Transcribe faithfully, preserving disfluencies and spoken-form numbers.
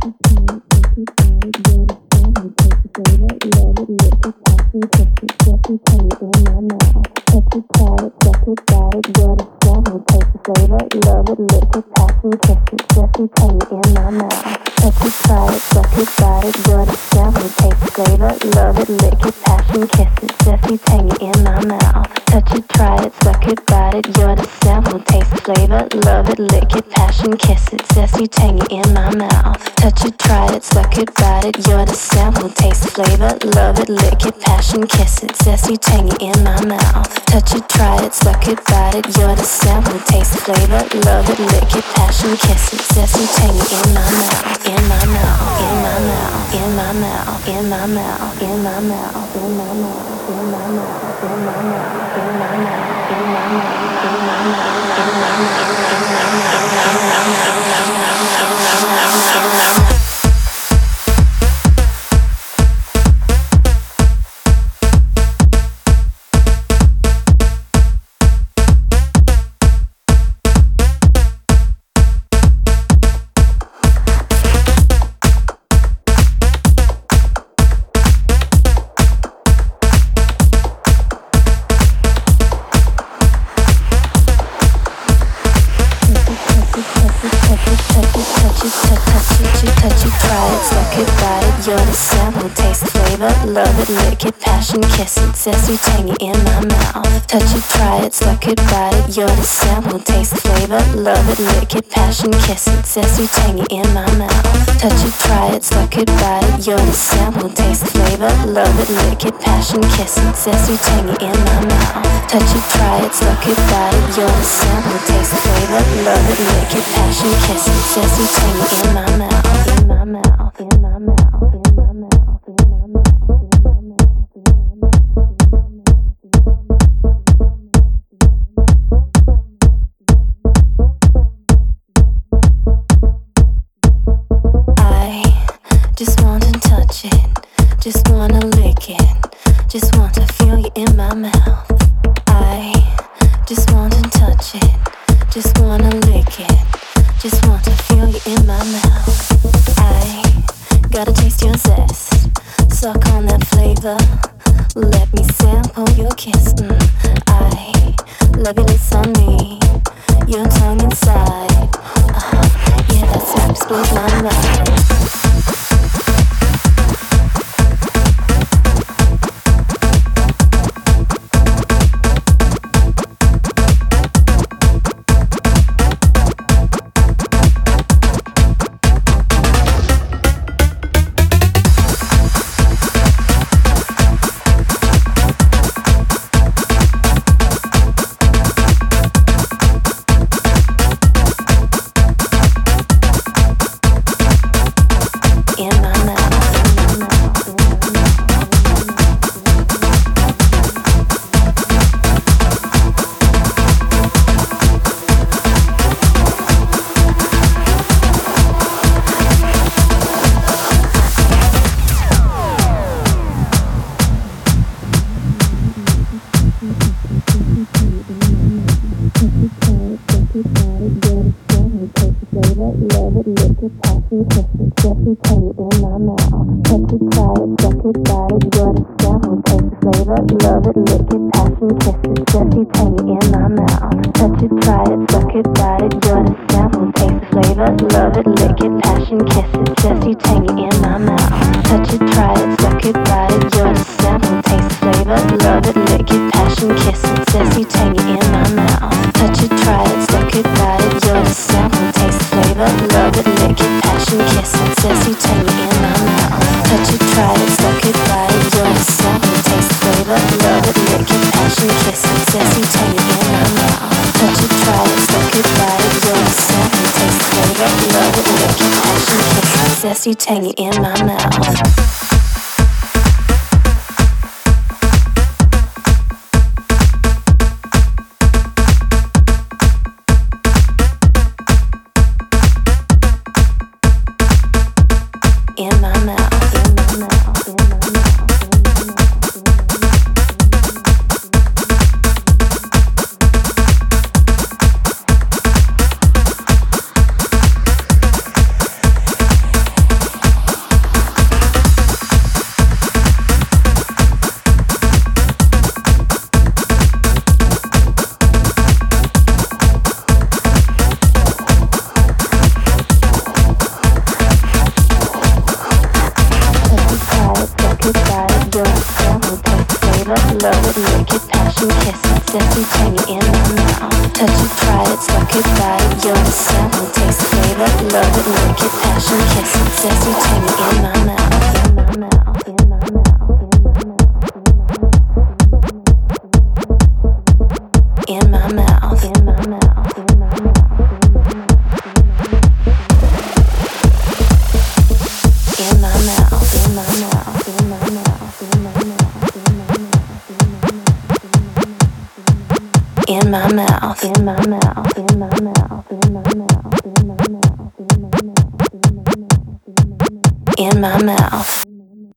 Sassy, tangy in my mouth. Touch it, try it, suck it, bite it. You're the sample, taste, flavor. Love it, lick it, passion, kiss it. Sassy, tangy in my mouth. Touch it, try it, suck it, bite it. You're the sample, taste, flavor. Love it, lick it, passion, kiss it. Sassy, tangy in my mouth. Touch it, try it, suck it, bite it. You're the sample, taste, flavor. Love it, lick it, passion, kiss it. Sassy, tangy in my mouth. In my mouth. In my mouth. In my mouth. In my mouth. Just wanna touch it, just wanna lick it, just want to feel you in my mouth. I just wanna touch it, just wanna lick it, just want to feel you in my mouth. I gotta taste your zest, suck on that flavor, let me sample your kiss. Mm. I love your lips on me, your tongue inside. Uh, yeah, that snaps blows my mind. Sassy, tangy in my mouth. love it, lick it, passion, kiss it, sexy, tangy in my mouth. Touch it, try it, suck it, bite it, you're the sample, taste the flavor. Love it, lick it, passion, kiss it, sexy, tangy in my mouth. In my mouth, in my mouth, in my mouth, in my mouth, in my mouth. In my mouth, in my mouth, in my mouth, in my mouth, in my mouth, in my mouth, in my mouth, in my mouth, in my mouth, in my mouth, in my mouth, in my mouth, in my mouth, in my mouth.